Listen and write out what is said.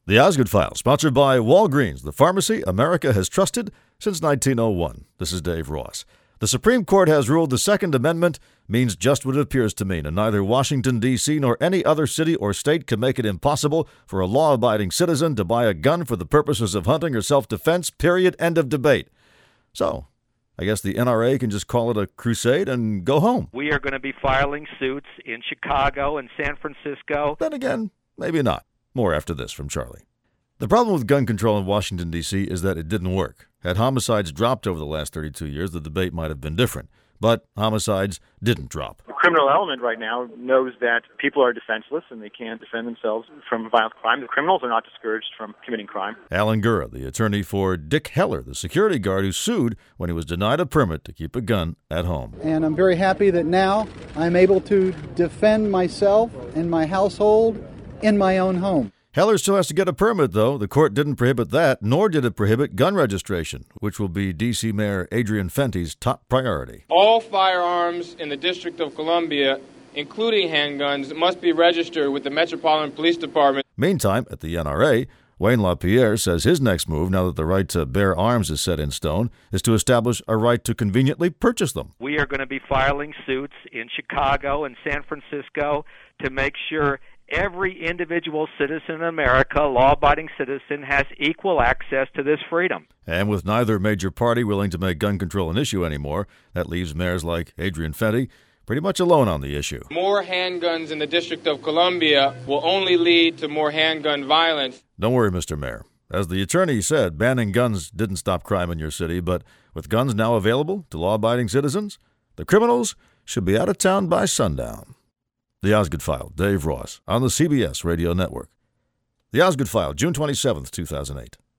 The Osgood File, sponsored by Walgreens, the pharmacy America has trusted since 1901. This is Dave Ross. The Supreme Court has ruled the Second Amendment means just what it appears to mean, and neither Washington, D.C. nor any other city or state can make it impossible for a law-abiding citizen to buy a gun for the purposes of hunting or self-defense, period, end of debate. So, I guess the NRA can just call it a crusade and go home. We are going to be filing suits in Chicago and San Francisco. Then again, maybe not. More after this from Charlie. The problem with gun control in Washington, D.C. is that it didn't work. Had homicides dropped over the last 32 years, the debate might have been different. But homicides didn't drop. The criminal element right now knows that people are defenseless and they can't defend themselves from violent crime. The criminals are not discouraged from committing crime. Alan Gura, the attorney for Dick Heller, the security guard who sued when he was denied a permit to keep a gun at home. And I'm very happy that now I'm able to defend myself and my household in my own home. Heller still has to get a permit, though. The court didn't prohibit that, nor did it prohibit gun registration, which will be D.C. Mayor Adrian Fenty's top priority. All firearms in the District of Columbia, including handguns, must be registered with the Metropolitan Police Department. Meantime, at the NRA, Wayne LaPierre says his next move, now that the right to bear arms is set in stone, is to establish a right to conveniently purchase them. We are going to be filing suits in Chicago and San Francisco to make sure every individual citizen in America, law-abiding citizen, has equal access to this freedom. And with neither major party willing to make gun control an issue anymore, that leaves mayors like Adrian Fenty pretty much alone on the issue. More handguns in the District of Columbia will only lead to more handgun violence. Don't worry, Mr. Mayor. As the attorney said, banning guns didn't stop crime in your city, but with guns now available to law-abiding citizens, the criminals should be out of town by sundown. The Osgood File, Dave Ross, on the CBS Radio Network. The Osgood File, June 27th, 2008.